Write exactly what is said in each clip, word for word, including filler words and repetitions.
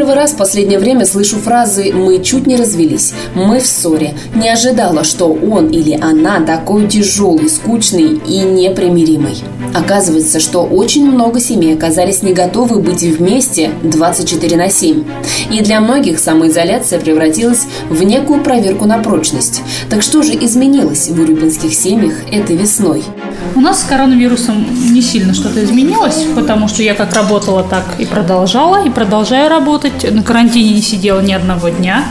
первый раз в последнее время слышу фразы «мы чуть не развелись», «мы в ссоре». Не ожидала, что он или она такой тяжелый, скучный и непримиримый. Оказывается, что очень много семей оказались не готовы быть вместе двадцать четыре на семь. И для многих самоизоляция превратилась в некую проверку на прочность. Так что же изменилось в урюпинских семьях этой весной? У нас с коронавирусом не сильно что-то изменилось, потому что я как работала, так и продолжала, и продолжаю работать. На карантине не сидела ни одного дня.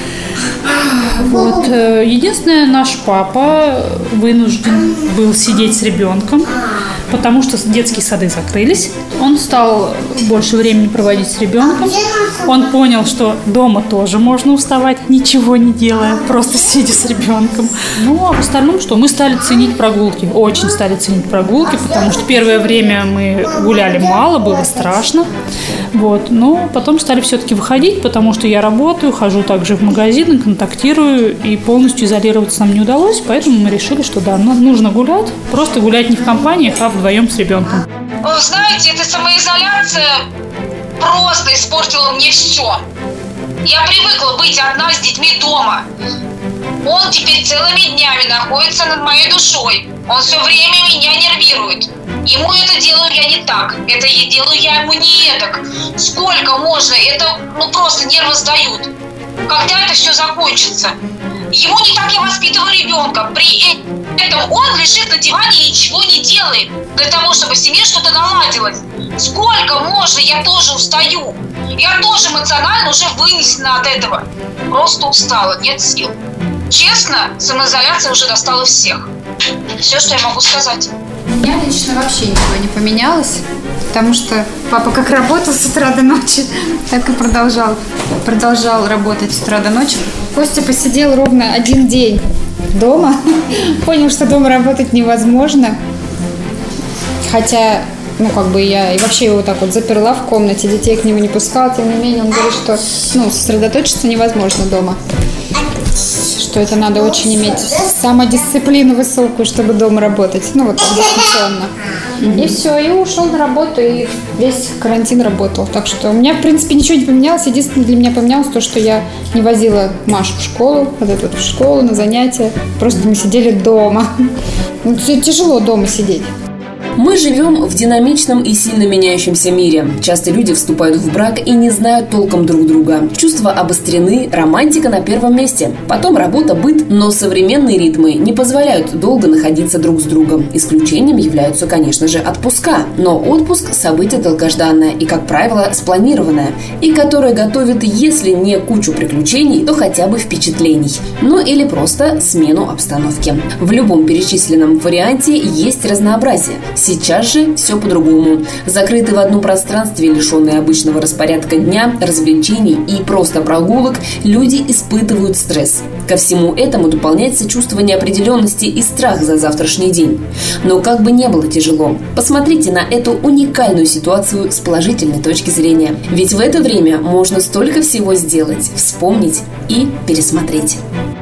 Вот. Единственное, наш папа вынужден был сидеть с ребенком, потому что детские сады закрылись. Он стал больше времени проводить с ребенком. Он понял, что дома тоже можно уставать, ничего не делая, просто сидя с ребенком. Ну, а в остальном, что мы стали ценить прогулки. Очень стали ценить прогулки, потому что первое время мы гуляли мало, было страшно. Вот. Но потом стали все-таки выходить, потому что я работаю, хожу также в магазины, контактирую, и полностью изолироваться нам не удалось, поэтому мы решили, что да, нужно гулять, просто гулять не в компаниях, а вдвоем с ребенком. Вы знаете, эта самоизоляция просто испортила мне все. Я привыкла быть одна с детьми дома. Он теперь целыми днями находится над моей душой. Он все время меня нервирует. Ему это делаю я не так, это я делаю я ему не эдак. Сколько можно? Это ну просто нервы сдают. Когда это все закончится? Ему не так я воспитываю ребенка. При этом он лежит на диване и ничего не делает для того, чтобы в семье что-то наладилось. Сколько можно? Я тоже устаю. Я тоже эмоционально уже вынесена от этого. Просто устала, нет сил. Честно, самоизоляция уже достала всех. Все, что я могу сказать. У меня лично вообще ничего не поменялось, потому что папа как работал с утра до ночи, так и продолжал, продолжал работать с утра до ночи. Костя посидел ровно один день дома, понял, что дома работать невозможно, хотя, ну, как бы я и вообще его так вот заперла в комнате, детей к нему не пускала, тем не менее он говорит, что, ну, сосредоточиться невозможно дома. Что это надо очень иметь самодисциплину высокую, чтобы дома работать. Ну, вот дистанционно. Mm-hmm. И все, и ушел на работу, и весь карантин работал. Так что у меня, в принципе, ничего не поменялось. Единственное, для меня поменялось то, что я не возила Машу в школу, вот эту вот в школу, на занятия. Просто мы сидели дома. Ну, тяжело дома сидеть. Мы живем в динамичном и сильно меняющемся мире. Часто люди вступают в брак и не знают толком друг друга. Чувства обострены, романтика на первом месте. Потом работа, быт, но современные ритмы не позволяют долго находиться друг с другом. Исключением являются, конечно же, отпуска. Но отпуск – событие долгожданное и, как правило, спланированное. И которое готовит, если не кучу приключений, то хотя бы впечатлений. Ну или просто смену обстановки. В любом перечисленном варианте есть разнообразие. Сейчас же все по-другому. Закрыты в одном пространстве, лишенные обычного распорядка дня, развлечений и просто прогулок, люди испытывают стресс. Ко всему этому дополняется чувство неопределенности и страх за завтрашний день. Но как бы не было тяжело, посмотрите на эту уникальную ситуацию с положительной точки зрения. Ведь в это время можно столько всего сделать, вспомнить и пересмотреть.